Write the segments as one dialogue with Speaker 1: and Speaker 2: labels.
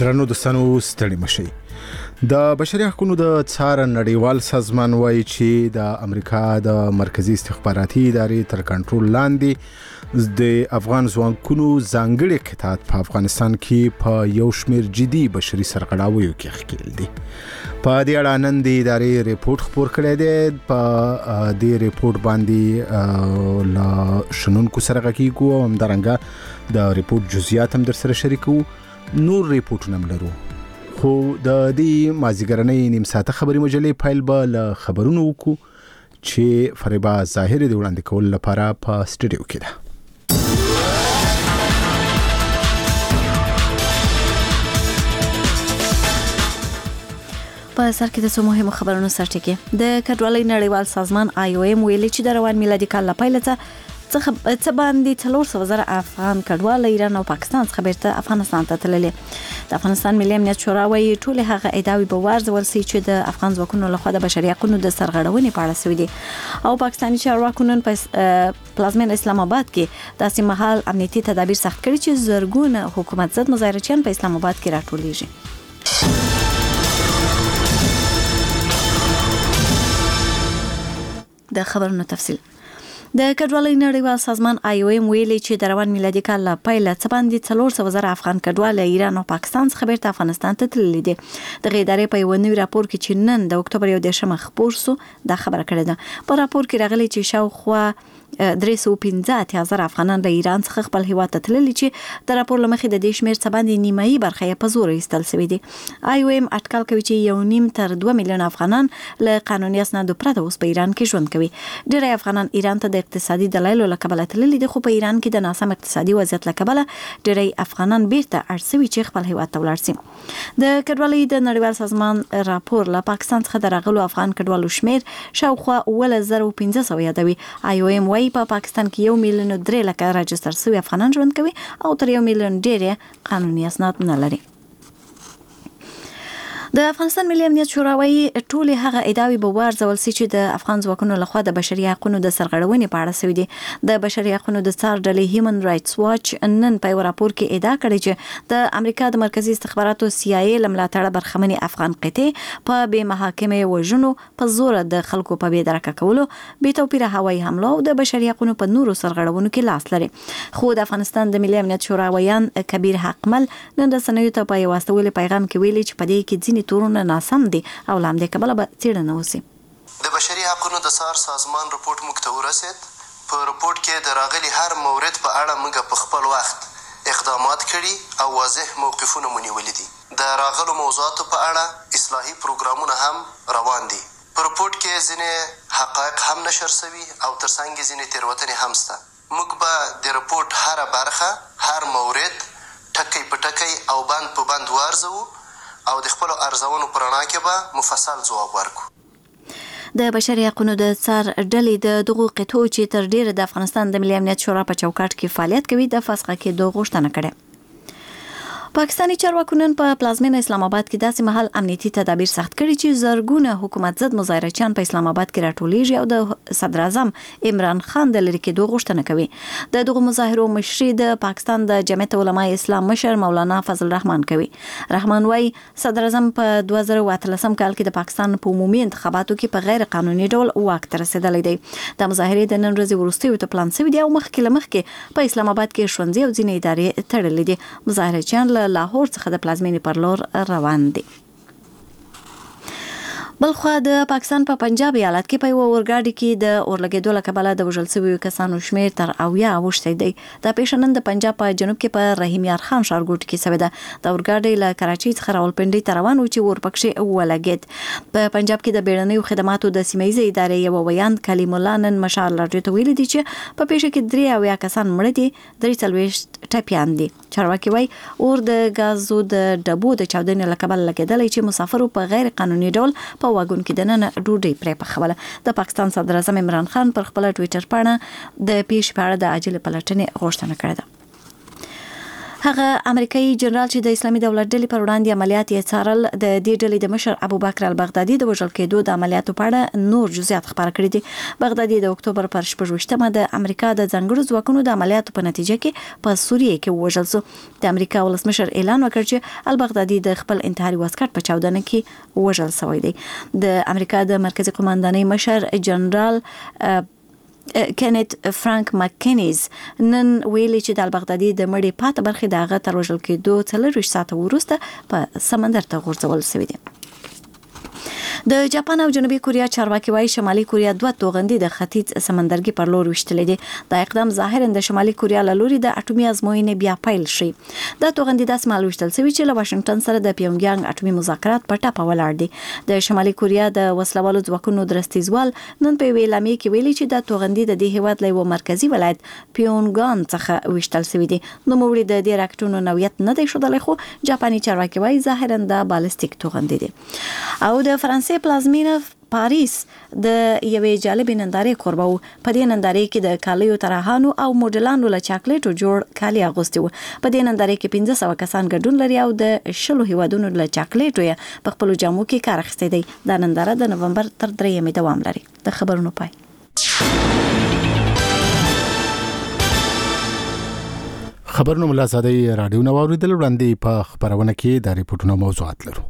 Speaker 1: درنو دوستانو ستړي مشئ. د بشري حقوقو د څار نړیوال سازمان وایي چې د امریکا د مرکزی استخباراتي ادارې تر کنټرول لاندې د افغان ځواکونو ځانګړي قطاعت په افغانستان کې په یو شمېر جدي بشري سرغړاویو کې ښکېل دي. په دې اړه نن د ادارې ریپورت خپور کړی دی. په دې ریپورت باندې له شنونکو سره غږیږو او همدارنګه د ریپورت جزئیات هم در سره شریکو. نور ریپورټونه هم لرو، خو د دې مازیګرنۍ نیم ساعته خبري مجلې پیل به له خبرونو وکړو چې فریبا ظاهر د وړاندې کولو لپاره په سټوډیو کې ده.
Speaker 2: په سر کې د څو مهمو خبرونو سرټکی. د کډوالۍ نړیوال سازمان IOM ویلي چې د روان میلادي کال له پیله څه باندې 400,000 افغان کډوال ایران او پاکستان څخه بیرته افغانستان ته تللي. د افغانستان ملي امنیت شورا وايي ټول هغه ادعاوې به وارزول شي چې د افغان ځواکونو لخوا د بشري حقوقو د سرغړونې په اړه شوې دي او پاکستاني چارواکو نن په پلازمین اسلام آباد کې داسې مهال امنیتي تدابیر سخت کړي چې زرګونه حکومت ضد مظاهرچیان په اسلام آباد کې راټولېږي. د خبرونو تفصیل. د کډوالۍ نړیوال سازمان IOM ویلي چې د روان میلادي کال له پیله څه باندې 400,000 افغان کډوال ایران او پاکستان څخه بیرته افغانستان ته تللي دي. د ادارې په یو نوي راپور کې چې نن د اکتوبر 1 خپور شو دا خبره کړې ده. په راپور کې راغلي چې شاوخوا 315,000 افغانان له ایران څخه خپل هیواد ته تللي چې د راپور لمخې د دې شمېر څه باندې نیمایي برخه یې په زور ایستل شوې دي. IOM اټکل کوي چې 1.5 تر 2 میلیون افغانان له قانوني اسنادو پرته اوس په ایران کې ژوند کوي. ډېری افغانان ایران ته د اقتصادي دلایلو له کبله تللي دي، خو په ایران کې د ناسم اقتصادي وضعیت له کبله ډېری افغانان بیرته اړ شوي چې خپل هیواد ته ولاړ شي. د کډوالۍ د نړیوال سازمان راپور له پاکستان څخه د راغلو افغان کډوالو شمېر شاوخوا 1500 یادوي. IOM وايي په پاکستان کې 1,300,000 راجستر شوي افغانان ژوند کوي او تر 1 میلیون ډېر قانوني اسناد نه لري. د افغانستان ملي امنیت شورا وايي ټول هغه ادعاوې به وارزول شي چې د افغان ځواکونو لخوا د بشري حقوقو د سرغړونې په اړه شوې دي. د بشري حقوقو د څار ډلې هیومن رائټس واچ نن په یو راپور کې ادعا کړې چې د امریکا د مرکزی استخباراتو CIA له ملاتړه برخمنې افغان قطعې په بې محاکمې وژنو، په زور د خلکو په بې درکه کولو، بې توپیره هوایي حملو او د بشري حقوقو په نورو سرغړونو کې لاس لري. خو د افغانستان د ملي امنیت شورا ویان کبیر حقمل نن د رسنیو ته په یو واستولي پیغام کې ویلي چې په دې کې ځینې تورونه ناسم دي او لامل کبله به څېړنه وشي.
Speaker 3: د بشري حقوقو د څار سازمان رپورت موږ ته ورسید. په رپورت کې د راغلي هر مورد په اړه موږ په خپل وخت اقدامات کړي او واضح موقفونه مو نیولي دي. د راغلو موضوعاتو په اړه اصلاحي پروګرامونه هم روان دي. په رپورت کې ځینې حقایق هم نشر شوي او ترڅنګ ځینې تېروتنې هم شته. موږ به د رپورت هره برخه، هر مورد ټکی په ټکی او بند په بند وارزوو او د خپل ارزونو پر رڼا کې به مفصل ځواب ورکړو.
Speaker 2: د بشري حقوقو د څار ډلې د دغو قطعو چې تر ډیره د افغانستان د ملي امنیت شورا په چوکاټ کې فعالیت کوي د فسخه کېدو غوښتنه کړې. پاکستاني چارواکو نن په پلازمین اسلام آباد کې داسې مهال امنیتي تدابیر سخت کړي چې زرګونه حکومت ضد مظاهرچیان په اسلام آباد کې راټولېږي او د صدر اعظم عمران خان د لرې کېدو غوښتنه کوي. د دغو مظاهرو مشري د پاکستان د جمعیت علماء اسلام مشر مولانا فضل الرحمن کوي. رحمان وايي صدر اعظم په 2013 کال کې د پاکستان په عمومي انتخاباتو کې په غیر قانوني ډول واک ته رسېدلی دی. د مظاهرې د نن ورځې وروستیو ته پلان شوي دي او مخکې په اسلام آباد کې ښوونځي او ځینې ادارې تړلې دي. مظاهرچیان لاهور څخه د پلازمینې پر لور روان دي. بلخوا د پاکستان په پنجاب ایالت کې په یو اورګاډي کې د اورلګېدو له کبله د وژل شویو کسانو شمېر تر 70 اوښتی دی. دا پیښه نن د پنجاب په جنوب کې په رحیم یار خان ښارګوټ کې شوې ده. د اورګاډي له کراچۍ څخه راولپنډۍ ته روان و چې ورپکښې ولګېد. په پنجاب کې د بیړنیو خدماتو د سیمهییزې ادارې یو ویاند کلیم الله نن مشال راډیو ته ویلي دي چې په پیښه کې 73 کسان مړه دي، 43 ټپیان دي. چارواکي وایي اور د غازو د ډبو د چاودنې له کبله لګېدلی چې مسافرو په غیر قانوني ډول په واګون کې دننه ډوډۍ پرې پخوله. د پاکستان صدر اعظم عمران خان پر خپل ټویټر پاڼه د پیښې په اړه د عاجل پلټنې غوښتنه کړې ده. هغه امریکایي جنرال چې د اسلامي دولت ډلې پر وړاندې عملیات یې څارل د دې ډلې د مشر ابوبکر البغدادي د وژل کېدو د عملیاتو په اړه نور جزئیات خبر کړي دي. بغدادي د اکتوبر پر 28مه د امریکا د ځانګړو ځواکونو د عملیاتو په نتیجه کې په سوریه کې وژل شو. د امریکا ولسمشر اعلان وکړ چې البغدادي د خپل انتحاري واسکټ په چاودنه کې وژل شوی دی. د امریکا د مرکزی قوماندانۍ مشر جنرال کینیت فرانک مکینیز نن ویلي چې د البغدادي د مړي پاتې برخې د هغه تر وژل کېدو 24 ساعته وروسته په سمندر ته غورځول شوې دي. د جاپان او جنوبي کوریا چارواکي وايي شمالي کوریا 2 توغندي د ختیځ سمندرګي پر لور وشتلې دي. دا اقدام ظاهرا د شمالي کوریا له لوري د اټومي ازموینې بیا پیل شي. دا توغندي د اسمال وشتل شوی چې له واشنگټن سره د پیونګیانګ اټومي مذاکرات په ټاپه ولاړ دي. د شمالي کوریا د وسلوالو ځواکونو درستیزوال نن په ویلامي کې ویلي چې دا توغندي د دې هیواد له مرکزی ولایت پیونګان څخه وشتل شوی دي. نو موږ د دې راکټونو نوعیت نه دی شودل خو جاپاني چارواکي وايي ظاهرا د بالستیک توغندي دي. او د فرانسې پلازمینه پاریس د یوې جالبې نندارې قربا وو. په دې نندارې کې د کالیو طراحانو او موډلانو له چاکلیټو جوړ کالي اغوستي وو. په دې نندارې کې 1500 کسان ګډون لري او د 10 هیوادونو له چاکلیټو یې په خپل جامو کې کار اخیستی دی. دا ننداره د نومبر تر 3 دوام لري. د خبرونو پای.
Speaker 1: خبرونه ملا زادی رادیو نو اوریدل وړاندې په خبرونه کې د ریپورتونو موضوعات لرو.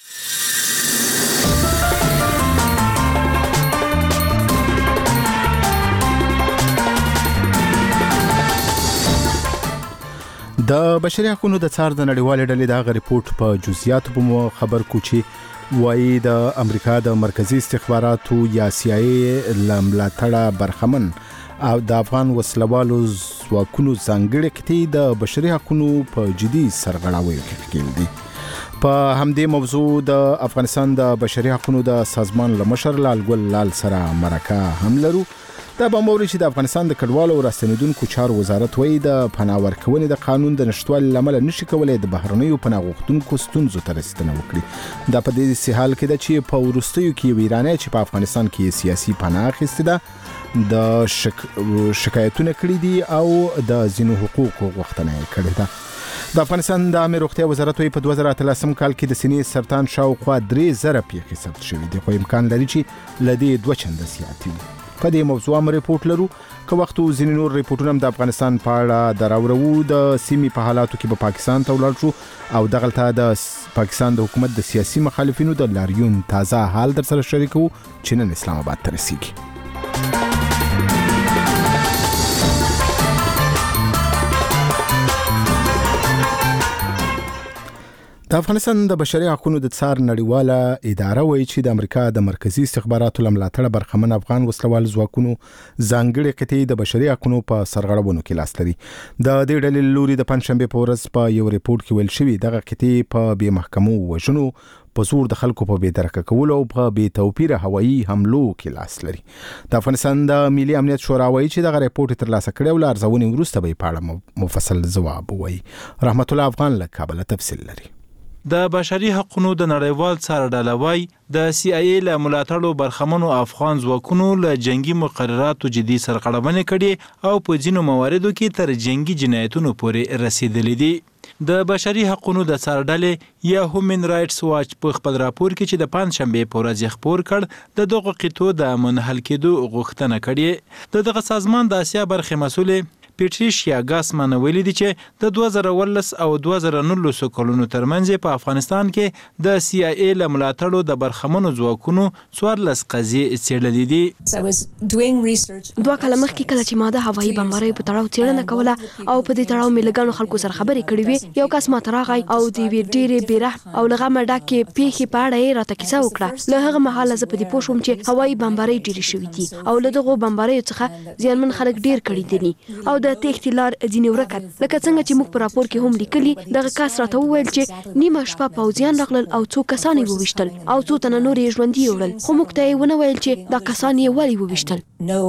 Speaker 1: د بشري حقوقو د څار د نړیوال ډلې د غ ریپورت په جزئیات په خبر کو چې وایي د امریکا د مرکزی استخباراتو یا CIA لملاتړه برخمن او د افغان وسلوالو ځواکونو ځانګړي کتي د بشري حقوقو په جدي سرغړاوي کې ښکېل دي. په همدې موضوع د افغانستان د بشري حقوقو د سازمان لمشر لال ګل لال سره مرکه هم لرو. دا به موري چې د افغانستان د کډوالو او راستنیدونکو چارو وزارت وایي د پناه ورکونې د قانون د نشټوالي لامل نشي کولای د بهرنیو پناه غوښتونکو ستونزو ته رسیدنه وکړي. دا په دې حال کې ده چې په وروستیو کې ایرانی چې په افغانستان کې سیاسي پناه اخیستې ده د شکایتونه کړي دي او د ځینو حقوقو غوښتنه کړې ده. د افغانستان د عامه روغتیا وزارت په 2013 کال کې د سینې سرطان شاوخوا 3000 پیښې ثبت شوې دي، خو امکان لري چې لدی 2 چنده زیات وي. په دې موضوع هم ریپورت لرو. که وخت ځینې نور ریپورتونه هم د افغانستان په اړه دراورو. د سیمې په حالاتو کې به پاکستان ته ولاړ شو او دغلته د پاکستان د حکومت د سیاسي مخالفینو د لاریون تازه حال در سره شریکو چې نن اسلام آباد ته رسیږي. د افغانستان د بشري حقوقو د څار نړیواله اداره وایي چې د امریکا د مرکزی استخباراتو لملاتړ برخمن افغان وسلوال ځواکونو ځانګړي قطعي د بشري حقوقو په سرغړونو کې لاس لري. د دې ډلې لوري د پنځشنبه په ورځ په یو ریپورت کې ویل شوی دغه قطعي په بې محکمو وژنو، په زور د خلکو په بېدرکه کولو او په بې توپیره هوایي حملو کې لاس لري. د افغانستان د ملي امنیت شورا وایي چې دغه ریپورت ترلاسه کړی او لارځونې وروسته به په اړه مفصل ځواب وایي. رحمت الله افغان له کابل تفصیل لري.
Speaker 4: د بشري حقوقو د نړیوال څار ډله وايي د CIA له ملاتړو برخمنو افغان ځواکونو له جنگي مقرراتو جدي سرغړونې کړي او په ځینو مواردو کې تر جنگي جنایتونو پورې رسیدلې دي. د بشري حقوقو د څار ډلې یا هیومن رائټس واچ په خپل راپور کې چې د پنځشنبه په ورځ خبر کړ د دغه قطو د منحل کېدو غوښتنه کړې. دغه سازمان د اسیا برخه مسؤل پیټریشیا ګاسمان ویلي دي چې د 2014 او 2019 کلونو ترمنځ په افغانستان کې د CIA له ملاتړو د برخمنو ځواکونو 14 قضیې څېړلې دي.
Speaker 5: 2 کاله مخکې کله چې ما د هوایي بمبارۍ په تړاو څېړنه کوله او په دې تړاو مې لګانو خلکو سره خبرې کړې وې، یو کس ما ته راغی او د یوې ډېرې بېرحم او له غمه ډکې پیښې په اړه یې راته کیسه وکړه. له هغه مهاله زه په دې پوه شوم چې هوایي بمبارۍ ډېرې شوي دي او له دغو بمباریو څخه زیانمن خلک ډېر کړي دي او د تېښتې لار ځینې ورکه. لکه څنګه چې موږ په راپور کې هم لیکلي، دغه کس راته وویل چې نیمه شپه پوځیان راغلل او 2 کسان یې وویشتل او 2 تنه نور یې ژوندي یوړل، خو موږ ته یې ونه ویل چې دا کسان یې ولې وویشتل.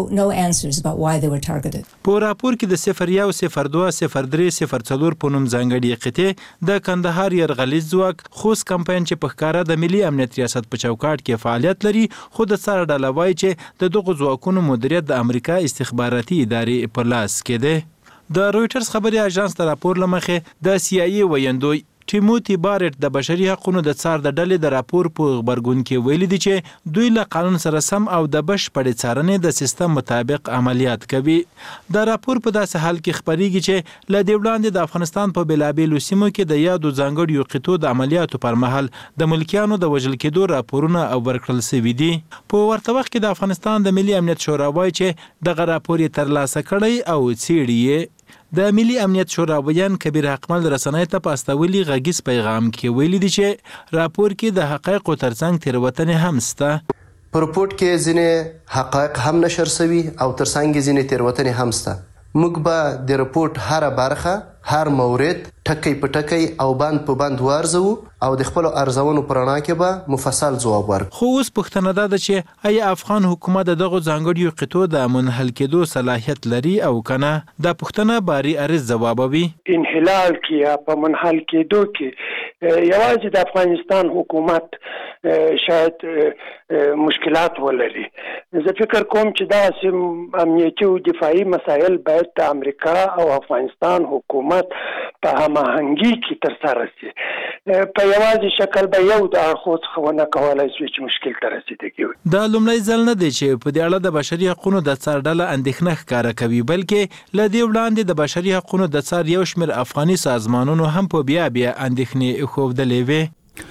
Speaker 4: په راپور کې د 01 02 03 04 په نوم ځانګړي قطعې د کندهار یرغلیز ځواک خوست کمپاین چې په ښکاره د ملي امنیت ریاست په چوکاټ کې فعالیت لري، خو د څار ډله وایي چې د دغو ځواکونو مدیریت د امریکا استخباراتي ادارې په لاس کې دی. د رويټرز خبري اژانس ته راپور لمخې د CIA ویندوی ټیموتی بارټ د بشري حقوقو د څار د ډلې د راپور په خبرګون کې ویلي دي چې دوی له قانون سره سم او د بشپړې څارنې د سیستم مطابق عملیات کوي. دا راپور په داسې حال کې خبريږي چې له دې وړاندې د افغانستان په بېلابېلو سیمو کې د یادو ځانګړیو قطو د عملیاتو پر مهال د ملکیانو د وژل کېدو راپورونه او ورکړل شوي دي. په ورته وخت کې د افغانستان د ملي امنیت شورا وایي چې دغه راپور یې ترلاسه کړی او څېړي یې. د ملي امنیت شورا ویان کبیر حقمل رسنۍ ته په استولي غږیز پیغام کې ویلي دي چې راپور کې د حقایقو ترڅنګ تېروتنې هم شته.
Speaker 3: په رپورټ کې ځینې حقایق هم نشر شوي او ترڅنګ ځینې تېروتنې هم شته. موږ به د رپورټ هر برخه هر مورد ټکی په ټکی او بند په بند وارزو او د خپل ارزونو پر رڼا کې به مفصل ځواب ورکړو.
Speaker 4: خو اوس پوښتنه ده چې آیا افغان حکومت دغه ځانګړیو قطو د منحل کېدو صلاحیت لري او کنه؟ دا پوښتنه باری ارز ځوابوي.
Speaker 6: انحلال کې یا په منحل کېدو کې یوازې د افغانستان حکومت شاید مشکلات ولري. زه فکر کوم چې دا سم امنیتي او دفاعي مسایل باید د امریکا او افغانستان حکومت په هماهنګي کې ترسره شي. په یوازې شکل به یو د اړخو څخه ونه کولای شي چې مشکل ته رسیدګي.
Speaker 4: دا لومړی ځل نه دی چې په دې اړه د بشري حقوقو د څار ډله اندېښنه ښکاره کوي، بلکې له دې وړاندې د بشري حقوقو د څار یو شمېر افغاني سازمانونو هم په بیا اندېښنې ښودلې وې.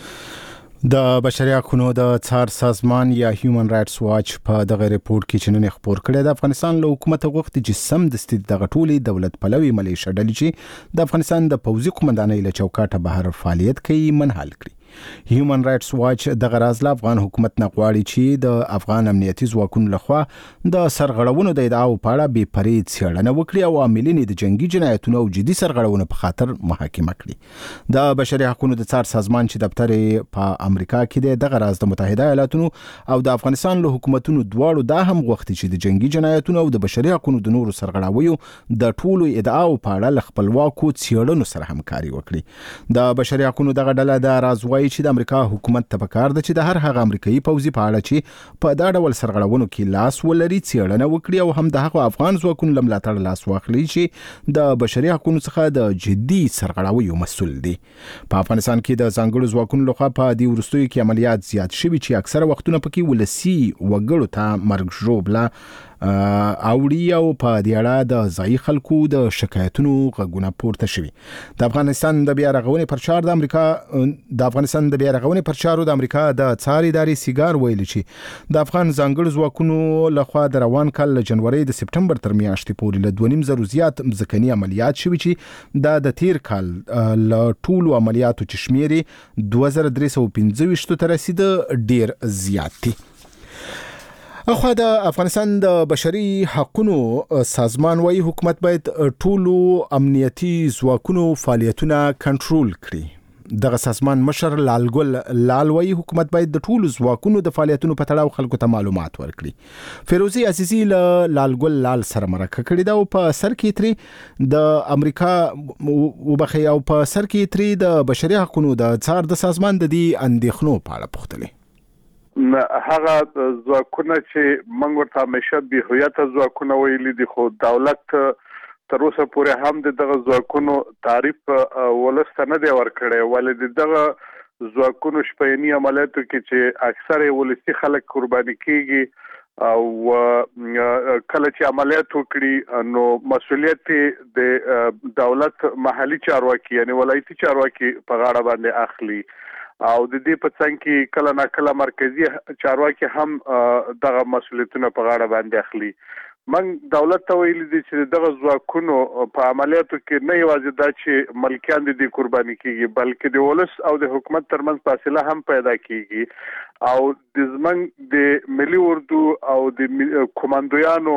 Speaker 1: د بشري حقوقو د څار سازمان یا هیومن رائټس واچ په دغه ریپورت کې چې نن خبر کړی د افغانستان له حکومت غوښتي چې سم دستي دغه ټولي دولت پلوي ملیشه ډلې چې د افغانستان د پوځي قومندانۍ له چوکاټه بهر فعالیت کوي منحل کړي. هیومن رائټس واچ دغه راز له افغان حکومت نه غواړي چې د افغان امنیتي ځواکونو لخوا د سرغړونو د ادعاو په اړه بې پرې څېړنه وکړي او عاملین د جنگي جنایتونو او جدي سرغړونو په خاطر محاکمه کړي. د بشري حقوقو د څار سازمان چې دفتر په امریکا کې دی دغه راز د متحده ایالاتونو او د افغانستان له حکومتونو دواړو دا هم غوښتي چې د جنگي جنایتونو او د بشري حقوقو د نورو سرغړاویو د ټولو ادعاو په اړه له خپلواکو څېړنو سره همکاري وکړي. د بشري حقوقو دغه ډله د راز چې د امریکا حکومت ته پکار ده چې د هر هغه امریکایي پوځي په اړه چې په دا ډول سرغړونو کې لاس ولري څېړنه وکړي او هم د هغو افغان ځواکونو له ملاتړ لاس واخلي چې د بشري حقوقو څخه د جدي سرغړاویو مسؤل دي. په افغانستان کې د ځانګړو ځواکونو لخوا په دې وروستیو کې عملیات زیات شوي چې اکثره وختونه پکې ولسي وګړو ته مرګ ژوبله اوړي او په دې اړه د ځایي خلکو د شکایتونو غږونه پورته شوي. د افغانستان د بیا رغونې پر چارو د امریکا د څار ادارې سیګار ویلي چې د افغان ځانګړو ځواکونو لخوا د روان کال له جنوري د سپټمبر تر میاشتې پورې له 2.5 زیات ځمکني عملیات شوي چې د تیر کال له ټولو عملیاتو چې شمیرې 2325 ته رسیده ډیر زیات دي. اخوا د افغانستان د بشري حقوقو سازمان وايي حکومت باید ټولو امنیتي ځواکونو فعالیتونه کنټرول کړي. دغه سازمان مشر لالګل لال وايي حکومت باید د ټولو ځواکونو د فعالیتونو په تړاو خلکو ته معلومات ورکړي. فیروزي عزیزي له لالګل لال سره مرکه کړې ده او په سر کې تری د امریکا وبخي او په سر کې تری د بشري حقوقو د څار د سازمان د دې اندېښنو په اړه پوښتنه.
Speaker 7: هغه ځواکونه چې موږ ورته همیشه به هویت ځواکونه ویلي دي خو دولت تر اوسه پورې هم دغه ځواکونو تعریف ولسته نه دی ورکړی ولې دغه ځواکونو شپېنی عملیاتو کې چې اکثره ولسی خلک قرباني کیږي او کله چې عملیات وکړي نو مسؤلیت د دولت محلي چارواکي یعنی ولایتي چارواکي په غاړه باندې اخلي او د دې په څنګ کې کله نه کله مرکزی چارواکي هم دغه مسؤلیتونه په غاړه باندې اخلي. من دولت ته ویلي دي چې دغه ځواکونو په عملیاتو کې نه یوازې دا چې ملکیان دي قرباني کیږي بلکې د ولس او د حکومت ترمنځ فاصله هم پیدا کیږي او د زمنګ د ملي اردو او د کمانډویانو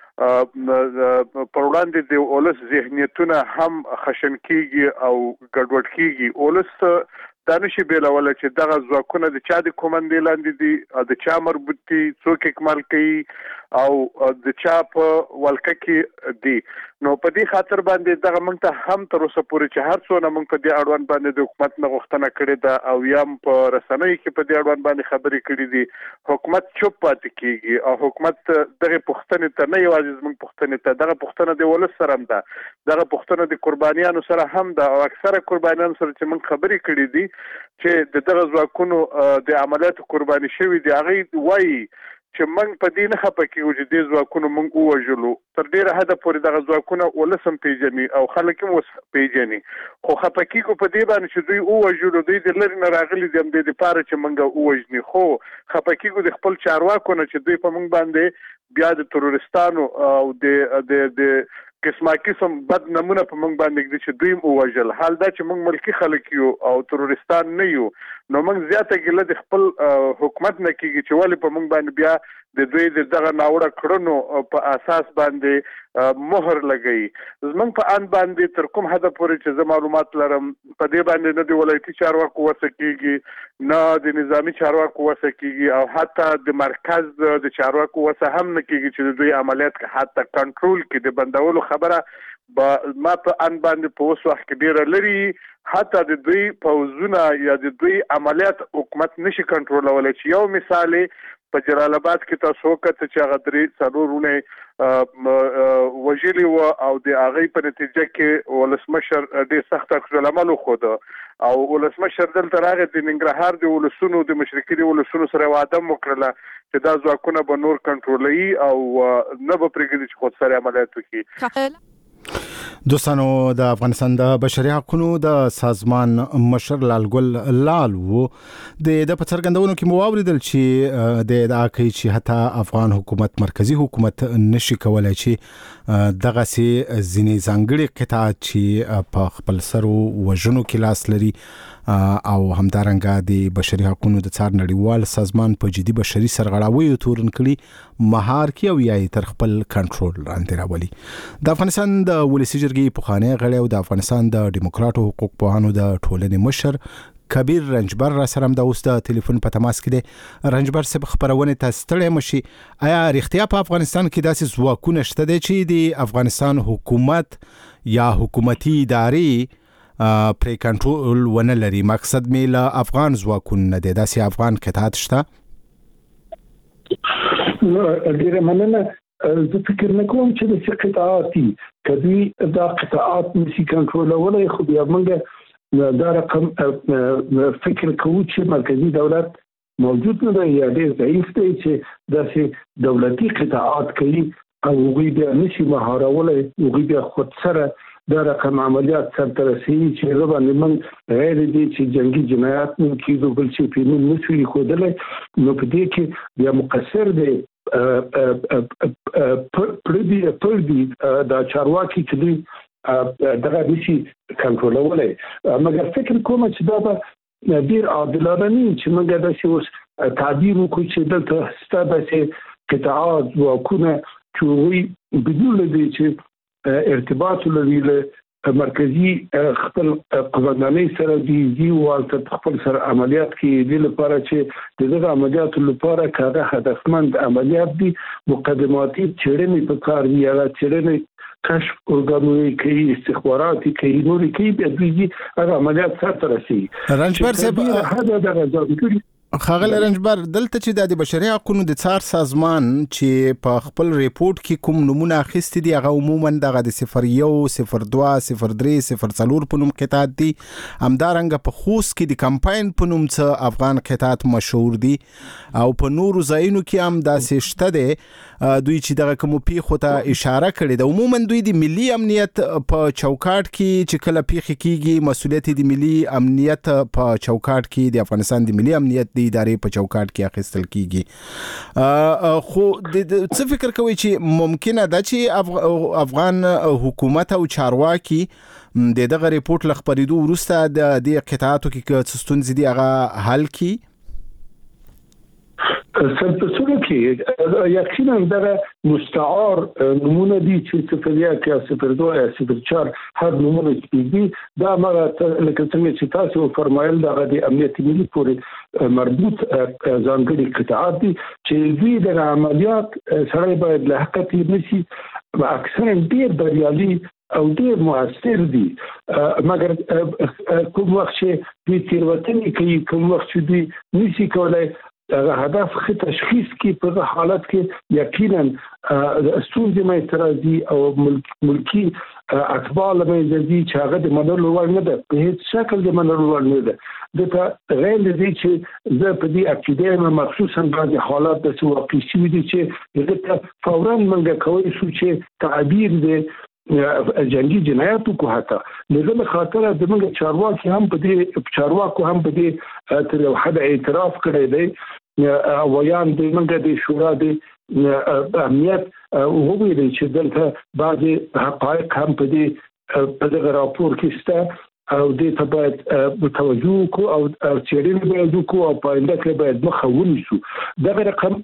Speaker 7: پر وړاندې د ولس ذهنیتونه هم خشن کیږي او ګډوډ کیږي. ولس دا نشي بیلول چې دغه ځواکونه د چا د کومندې لاندې دي، د چا مربوط دي، څوک اکمال کوي او د چا په ولکه کې دي. نو په دې خاطر باندې دغه موږ ته هم تر اوسه پورې چې هر څونه موږ په دې اړوند باندې د حکومت نه غوښتنه کړې ده او یا په رسنیو کې په دې اړوند باندې خبرې کړې دي، حکومت چوپ پاتې کیږي او حکومت دغه پوښتنې ته نه یوازې زموږ پوښتنې ته، دغه پوښتنه د ولس سره هم ده، دغه پوښتنه د قربانیانو سره هم ده او اکثره قربانیانو سره چې موږ خبرې کړې دي چې دغه ځواکونو د عملیاتو قرباني شوي دي، هغه وایي چې موږ په دې نه خپه کېږو چې دې ځواکونو موږ ووژلو. تر ډېره حده پورې دغه ځواکونه ولس هم پېژني او خلک هم اوس پېژني، خو خپه کېږو په دې باندې چې دوی ووژلو، دوی د لرې نه راغلي دي همدې دپاره چې موږ ووژني، خو خپه کېږو د خپل چارواکو نه چې دوی په موږ باندې بیا د تروریستانو او د قسمه قسم بد نمونه په موږ باندې دي چې دوی ووژل. حال دا چې موږ ملکی خلک یو او تروریستان نه یو، نو موږ زیاته ګیله د خپل حکومت نه کیږي چې ولې په موږ باندې بیا د دوی دغه ناوړه کړنو په اساس باندې مهر لګي. زمونږ په ان باندې تر کوم حد پورې چې زه معلومات لرم په دې باندې نه د ولایتي چارواکو وسه کیږي، نه د نظامی چارواکو وسه کیږي او حتی د مرکز د چارواکو وسه هم نه کیږي چې دوی عملیات حتی کنټرول کړي. د بندولو خبره ما په ان باندې په اوس وخت کې ډیره لري، حتی د دوی پوځونه یا د دوی عملیات حکومت نشي کنټرولولای. چې یو مثال په جلال آباد کې تاسو وکړه چې هغه درې څلورونه وژلي و او د هغې په نتیجه کې ولسمشر ډېر سخت عکس العمل وښوده او ولسمشر دلته راغی د ننګرهار د ولسونو د مشرقي د ولسونو سره وعده وکړله چې دا ځواکونه به نور کنټرولوي او نه به پرېږدي چې خودسري عملیات وکړي.
Speaker 1: دوستانو، د افغانستان د بشري حقوقو د سازمان مشر لالګل لال وو د په څرګندونو کې مو واوریدل چې د ادعا کوي چې حتی افغان حکومت مرکزی حکومت نشي کولای چې دغه سي ځینې ځانګړي قطاعات چې په خپل سرو وژنو کې لاس لري او همدارنګه د بشري حقوقو د څار نړیوال سازمان په جدي بشري سرغړاویو تورن کړي مهار کې او یا تر خپل کنټرول لاندې راولي. د افغانستان د ولسی جرګې پخوانی غړی او د افغانستان د ډیموکراټو حقوق پوهانو د ټولنې مشر کبیر رنجبر را سره د اوس د ټلیفون په تماس کې دی. رنجبر صاحب، خبرونه تاسو ستړی مشي، آیا رښتیا په افغانستان کې داسې ځواکونه شته دي چې د افغانستان حکومت یا حکومتي ادارې پرې کنټرول ونه لري؟ مقصد می له افغان ځواکونو نه دی، داسې افغان قطاعت شته؟
Speaker 8: ډیره مننه. زه فکر نه کوم چې د قطاعاتي کدي دا قطاعات نشي کنټرولولای، خو بیا موږ دا رقم فکر کوو چې مرکزی دولت موجود نه دی یا ډیر ضعیف دی چې داسې دولتي قطاعات کوي او هغوی بیا نشي مهارولای، هغوی بیا خود سره دا رقم عملیات سرته رسوي چې هغه باندې موږ غیر دي چې جنگي جنایات نه کیږي بل چې په نوم نشي ښودلی. نو په دې کې بیا مقصر دی پردي دا چارواکي چې دوی دغه نشي کنټرولولی. مګر فکر کوم چې دا به ډېر عادلانه نه چې موږ داسې اوس تعبیر وکړو چې دلته ستا داسې قطاعات ځواکونه چې هغوی بدون له دې چې ارتباط لري له مرکزی خپل قومندانۍ سره دی والته خپل سره عملیات کې د لپاره چې دغه عملیاتو لپاره کاغه هدفمند عملیات دي، مقدماتي چېړنې په کار دي، هغه چېړنې کشف ارګانونه کوي، استخباراتي کوي، نورې کوي، بیا دوی هغه عملیات سرته رسوي.
Speaker 1: رنجبر صاحب، خاغل رنجبر، دلته چې د بشري حقوقو د څار سازمان چې په خپل ریپورت کې کوم نمونه اخیستي دي هغه عموما دغه د 01 02 03 04 په نوم قطاعت دي، همدارنګه په خوست کې د کمپاین په نوم څه افغان قطاعت مشهور دي او په نورو ځایونو کې هم داسې شته دي. دوی چې دغه کوم پیښو ته اشاره کړې ده، عموما دوی د ملي امنیت په چوکاټ کې چې کله پیښې کیږي مسؤلیت د ملي امنیت په چوکاټ کې د افغانستان د ملي امنیت د ادارې په چوکاټ کې اخیستل کیږي. خو د څه فکر کوي چې ممکنه ده چې افغان حکومت او چارواکي د دغه ریپورت له خپرېدو وروسته د قطاعاتو کې څه ستونزې دي هغه حل کړي؟
Speaker 8: سرپسونه کې یقینا دا مستعار نمونه دي چې صفریا کې صفر 2 یا صفر 4 هر نمونه دي دا مغه لکه څنګه چې تاسو فرمایل دا د امنیت ملي پورې مربوط ځانګړي قطاعات دي چې دوی د عملیات سره باید له حقیقت نشي اکثرا ډیر بریالي او ډیر موثر دي مګر کوم وخت چې دوی تیروتنې کوي کوم وخت چې دوی نشي کولای هدف خې تشخیص کې په حالت کې یقینا ستونزې مې اعتراضي او ملکی اتباع لمې دي چې هغه د منلو وړ نه ده په هیڅ شکل د منلو وړ نه ده د غیر دې چې زه په دې عقیده مخصوصا بعض حالات د واقع شوي دي چې هغه فورا منګه کوي چې تعبیر دې جنگي جنایاتو کو هتا لږه خاطر د موږ چارواکي هم په دې تر یو حد اعتراف کړی دی ویان د موږ د شورا د امنیت وګورئ چې دلته بعضي حقایق هم په دې راپور کې شته او دې ته باید توجه کو او چیرې باید کو او پاینده کې باید مخاوني شو دا رقم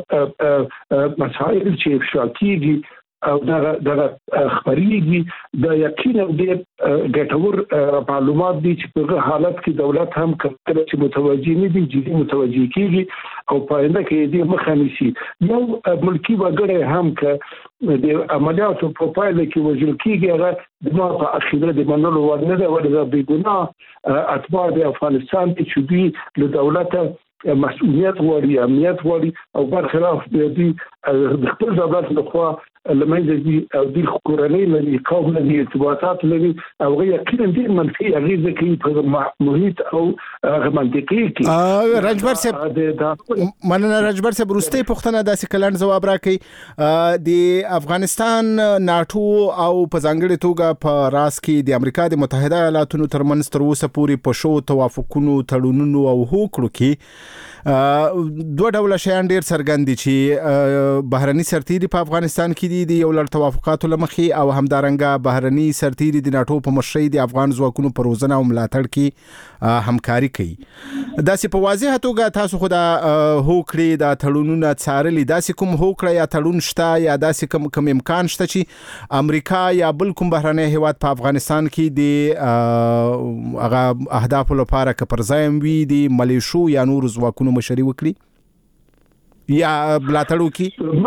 Speaker 8: مسائل چې افشا کیږي او دا خبريږي د یقینا د ګټور معلومات دي چې په حالت کې دولت هم کله چې متوجي نه دي چې متوجي کیږي او پاینده کې دې مخانيسي یو ملکی وګړي هم ک د عملیاتو په پایله کې وژل کیږي هغه د ما په اخیره د منلو ورنه ده ورته بې ګناه اتباع د افغانستان چې دوی له دولت مسؤلیت وړي امنیت وړي او برخلاف د خپل دولت لخوا لمنځه دي او د کورنۍ لري قوم لري ارتباطات لري او یقینا ډیر منفي اغیزه کوي په محیط او منطقي کې
Speaker 1: رجبر صاحب مننه رجبر صاحب روستي پښتنه داسې کلن جواب راکړي د افغانستان ناتو او په ځانګړي توګه په راس کې د امریکا د متحده ایالاتونو ترمنځ تر اوسه پورې په شو توافقونو تړونونو او هوکړو کې دوه ډول شیان ډیر څرګند دي چې بهرني سرتیري په افغانستان کې دي یو لړ توافقاتو لمخي او همدارنګه بهرني سرتیري د ناتو په مشرۍ د افغان ځواکونو پر روزنه او ملاتړ کې همکاري کوي داسې په واضح توګه تاسو خو دا هوکړې د تړونونو څارلي داسې کوم هوکړه یا تړون شته یا داسې کوم امکان شته چې امریکا یا بل کوم بهرني هیواد په افغانستان کې د هغه اهداف لپاره کپرځایم وي د ملیشو یا نور ځواکونو مشري وکړي یا بلاتړو کې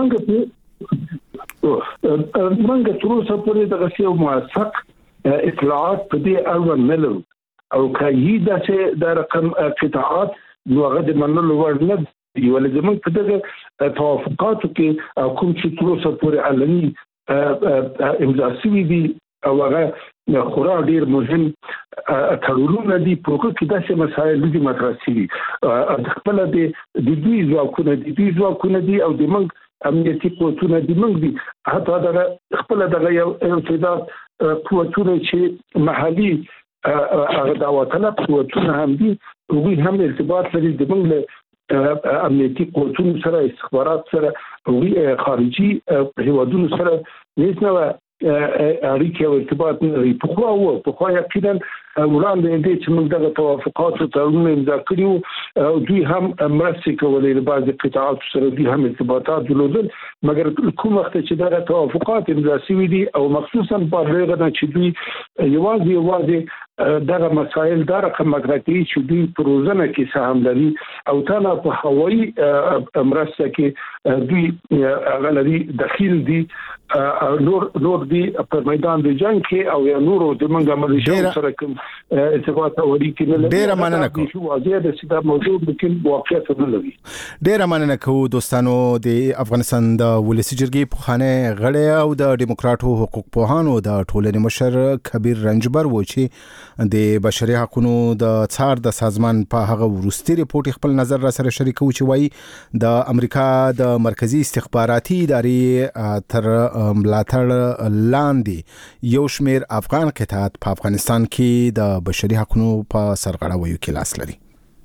Speaker 8: منګه تر اوسه پورې د غسیو موثق اطلاعات په دې اړه نه لرو او کایي د رقم قطاعات نو هغه د منلو وړ نه دی ولې زموږ په دغه توافقاتو کې کوم چې تر اوسه پورې علني امضا شوي دي او هغه خورا ډیر مهم تړونونه دي په کې داسې مسایل دي مطرح شوي خپل د دوی ځواکونه دي او د موږ امنیتي قوتونه دي موږ دي حتی دا خپل دغه یو ارتباط قوتونه چې محلي هغه د وطن قوتونه هم دي دوی هم ارتباط لري د موږ امنیتي قوتونو سره استخبارات سره او خارجي هیوادونو سره نشنه اړیکې او ارتباط لري په خو یقینا وړاندې دې چې موږ دغه توافقات او تړونونه امضا کړیو او دوی هم مرستې کولې د بعض قطاعات سره دوی هم ارتباطات درلودل مګر کوم وخت چې دغه توافقات امضا شوي دي او مخصوصا په هغه نه چې دوی یوازې دغه مسایل دا رقم مطرحي چې دوی پروژنه کې سهم لري او تنه په هوایي مرسته کې دوی غلري داخل دي نور دي په میدان د جنگ کې او یا نور د منګه مليشو سره کوم ارتباط او اړیکې نه لري
Speaker 1: ډیر مننه کوم
Speaker 8: شو واضح ده چې دا موضوع ممکن واقعیت نه لري
Speaker 1: ډیر مننه کوم دوستانو د افغانستان د ولسی جرګې په خانه غړی او د دیموکراتو حقوق پوهانو د ټولنې مشر کبیر رنجبر و چې د بشري حقوقو د څار د سازمان په هغه ورستي ریپورت خپل نظر را سره شریکو چې وایي د امریکا د مرکزی استخباراتي ادارې تر ملاتړ لاندې یو شمیر افغان قطاعات په افغانستان کې د بشري حقوقو په سرغړاویو کې لاس لري.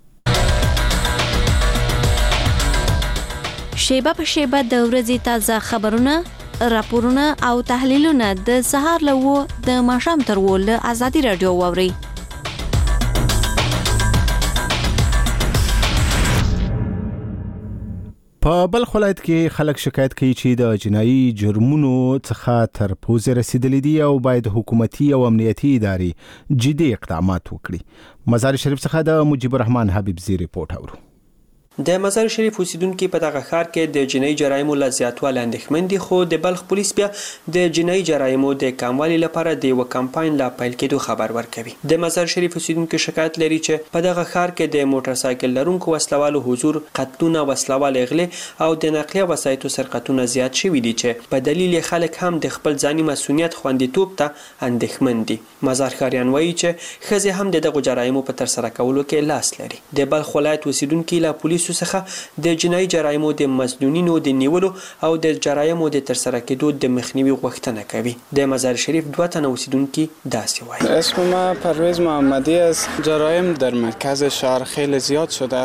Speaker 2: شیبه په شیبه د ورځې تازه خبرونه، راپورونه او تحلیلونه د سهار له د ماښام تر له ازادي رادیو واوري.
Speaker 1: په بلخ ولایت کې خلک شکایت کوي چې د جنایي جرمونو څخه تر پوزې رسیدلي دي او باید حکومتي او امنیتي ادارې جدي اقدامات وکړي. مزار شریف څخه د مجيب الرحمن حبیبزی ریپورت اورو.
Speaker 9: د مزار شریف اوسیدونکو په دغه ښار کې د جنایي جرایمو له زیاتوالي اندېښمن دي، خو د بلخ پولیس بیا د جنایي جرایمو د کموالي لپاره د یو کمپاین لا پیل کېدو خبر ورکوي. د مزار شریف اوسیدونکو شکایت لري چې په دغه ښار کې د موټر سایکل لرونکو وسلوالو حضور، قتلونه، وسلوال اغلې او د نقلیه وسایطو سرقتونه زیات شوي دي چې په دلیل خلک هم د خپل ځاني مسؤلیت خوندیتوب ته اندېښمن دي. مزار ښاریان وایي چې ښځې هم دغه جرایمو په ترسره کولو کې لاس لري. د بلخ ولایت اوسیدونکو له پولیسو څخه د جنایي جرایمو د مظنونینو د نیولو او د جرایمو د ترسره کېدو د مخنیوي غوښتنه کوي. د مزار شریف 2 تنه اوسیدونکو داسې وایي.
Speaker 10: اسم ما پرویز محمدی است. جرایم در مرکز شهر خیلی زیاد شده.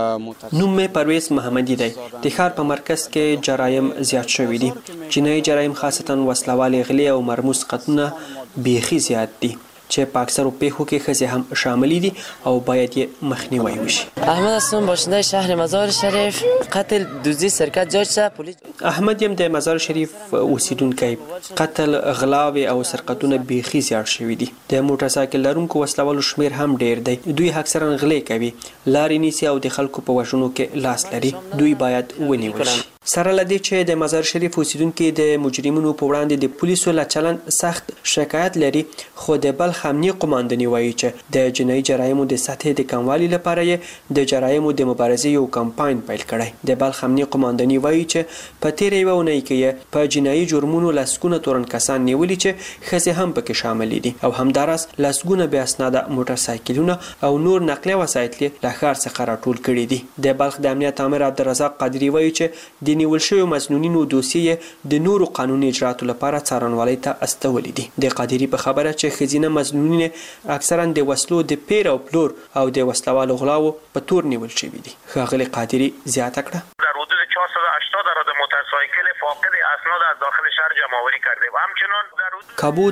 Speaker 9: نوم می پرویز محمدی دی. د ښار په مرکز کې جرایم زیات شوي دي. جنایي جرایم خاصتا وسلوال اغلی او مرموز قتلونه بیخي زیات دي چې په اکثرو پیښو کې ښځې هم شامل دي او باید یې مخنیوی وشي.
Speaker 11: احمد هستم، باشنده شهر مزار شریف. قتل دزدی سرقت جاج شده. پلیس
Speaker 9: احمد یم د مزار شریف اوسیدونکی. قتل، غلاوې او سرقتونه بیخي زیات شوي دي. د موټر سایکل لرونکو وسلوالو شمیر هم ډیر دی. دوی اکثرا غلې کوي، لارې نیسي او د خلکو په وژنو کې لاس لري. دوی باید ونیول شي. سره لدی چې د مزار شریف اوسیدونکو د مجرمینو په وړاندې د پولیسو له چلند سخت شکایت لري، خو د بلخ امنیه قومانداني وایي چې د جنایي جرایمو د سطحې د کموالي لپاره یې د جرایمو د مبارزې یو کمپاین پیل کړی. د بلخ امنیه قومانداني وایي چې په تیره یوه اونۍ کې په جنایي جرمونو لسګونه تورن کسان نیولي چې ښځې هم پکې شامل دي او همداراز لسګونه بې اسناده موټر سایکلونه او نور نقلیه وسایط له ښار څخه راټول کړي دي. د بلخ د امنیت امر عبدالرزاق قادري وایي چې نیول شوی مسنونینو دوسیې د نورو قانوني اجرااتو لپاره څارنوالۍ ته استولې دي. د قادري په خبره چې ښځینه مسنونین اکثرا د وسلو د پیر او پلور او د وسلوالو غلاو په تور نیول شوي دي. ښاغلي قادري زیاته کړه
Speaker 12: در حدود 480 عدد موتورسایکل فاقد اسناد از داخل شهر جمع‌آوری کرده و همچنان در
Speaker 9: کابو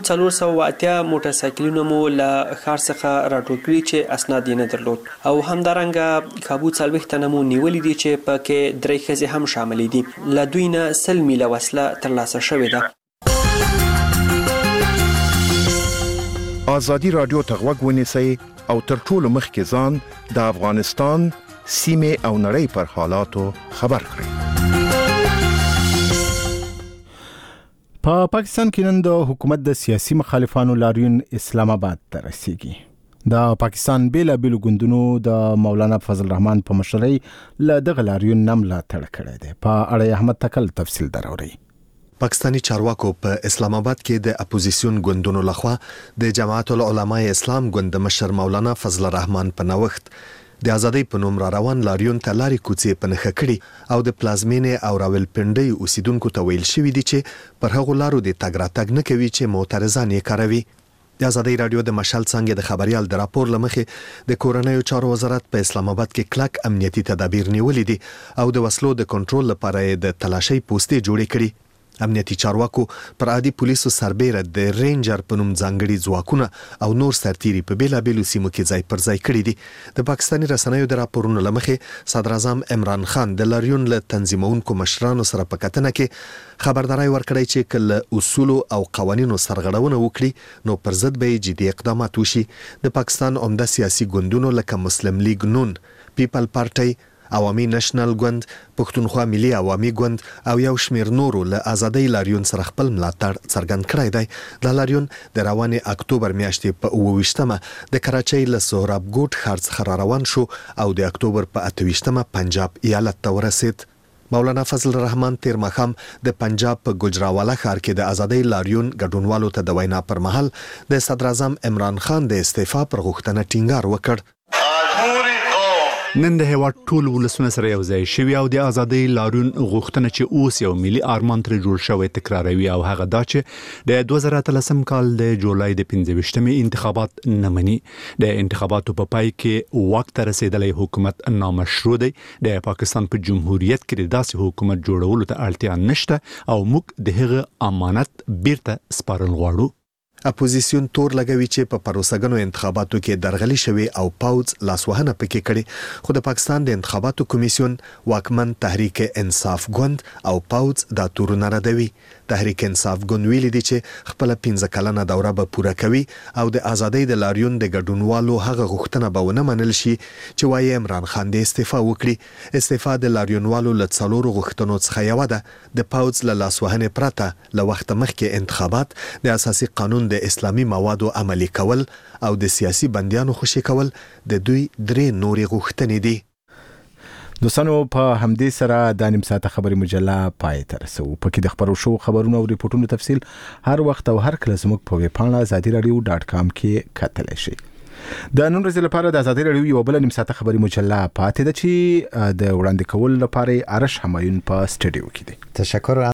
Speaker 9: 480 موټر سایکلونه مو له ښار څخه راټول کړي چې اسناد یې نه درلود او همدارنګه کابو 40 تنه مو نیولي دي چې پکې 3 ښځې هم شامل دي. له دوی نه 100 میله وسله ترلاسه شوې ده.
Speaker 13: آزادي رادیو ته غوږ ونیسئ او تر ټولو مخکې ځان د افغانستان سیمې او نړۍ پر حالاتو خبر کړئ.
Speaker 1: په پاکستان کې نن د حکومت د سیاسي مخالفانو لاریون اسلام آباد ته رسیږي. د پاکستان بیلابیلو ګوندونو د مولانا فضل الرحمن په مشرۍ له دغه لاریون نه ملاتړ کړی دی. په اړه احمد تکل تفصیل دراوړي.
Speaker 14: پاکستانی چارواکو په اسلام آباد کې د اپوزیسیون ګوندونو لخوا د جماعت العلماء اسلام ګوند مشر مولانا فضل الرحمن په نوښت د ازادۍ په نوم را روان لاریون ته لارې کوڅې په نښه کړي او د پلازمینې او راولپنډۍ اوسیدونکو ته ویل شوي دي چې پر هغو لارو د تګ راتګ نه کوي چې معترضان یې کاروي. د ازادۍ رادیو د مشال څنګه د خبريال د راپور لمخې د کورنیو چارو وزارت په اسلام آباد کې کلک امنیتي تدابیر نیولې دي او د وسلو د کنټرول لپاره د تلاشۍ پوسټې جوړې کړي. امنیتي چارواکو پر عادي پولیسو سربېره د رینجر په نوم ځانګړي ځواکونه او نور سرتیري په بیلابیلو سیمو کې ځای پر ځای کړي دي. د پاکستاني رسنیو د راپورونو لمخې صدر اعظم عمران خان د لاریون له تنظیمونکو مشرانو سره په کتنه کې خبرداري ورکړی چې کله اصول او قوانینو سرغړونه وکړي نو پر ضد به جدي اقدامات وشي. د پاکستان عمده سیاسي ګوندونو لکه مسلم لیگ نون، پیپل پارټي، عوامي نېشنل ګوند، پښتونخوا ملي عوامي ګوند او یو شمیر نورو له ازادۍ لاریون سره خپل ملاتړ څرګند کړی دی. د لاریون د روانې اکتوبر میاشتې په 28مه د کراچۍ له سهراب ګوټ ښار څخه را روان شو او د اکتوبر په 28مه پنجاب ایالت ته ورسید. مولانا فضل الرحمن تیر ماښام د پنجاب په ګجراوالا ښار کې د ازادۍ لاریون ګډونوالو ته د وینا پر مهال د صدر اعظم عمران خان د استعفا پر غوښتنه ټینګار وکړ.
Speaker 15: نن د هیواد ټول ولسونه سره یو ځای شوي او د ازادۍ لاریون غوښتنه چې اوس یو ملي ارمان تر جوړ شوی تکراروي او هغه دا چې د 2013 کال د جولای د 15مې انتخابات نه مني. د انتخاباتو په پای کې وخت رسیدلی حکومت نامشروع دی. د پاکستان په جمهوریت کې داسې حکومت جوړولو ته اړتیا نشته او موږ د هغه امانت بیرته سپارل غواړو.
Speaker 14: اپوزیسیون تور لګوي چې په پروسګنو انتخاباتو کې درغلي شوی او پاوز لاسوهنه پکې کړي، خو د پاکستان د انتخاباتو کمیسیون واکمن تحریک انصاف ګوند او پاوز دا تورونه ردوي. تحریک انصاف ګوند ویلي دی چې خپل 15 کلنه دوره به پوره کوي او د ازادۍ د لاریون د ګډونوالو هغه غوښتنه به ونه منل شي چې وايي عمران خان د استعفا وکړي. استعفا د لاریونوالو له څلورو غوښتنو څخه یو ده. د پاوز له لاسوهنې پرته له وخت مخکې انتخابات، د اساسي قانون د اسلامي موادو عملي کول او د سیاسي بندیانو خوشي کول د دوی درې نورې غوښتنې دي.
Speaker 1: دوستانو په همدې سره د نیم ساعته خبري مجله پای ته رسو. پکې د خبرو شو خبرونو او ریپورتونو تفصیل هر وخت او هر کله زموږ په ویب پاڼه azadiradio.com کې کتلی شئ. د نن ورځې لپاره د آزادۍ راډیو یو بل نیم ساعته خبري مجله پاتې ده چې د وړاندې کول لپاره ارش همایون په سټډیو کې دی.
Speaker 14: تشکر.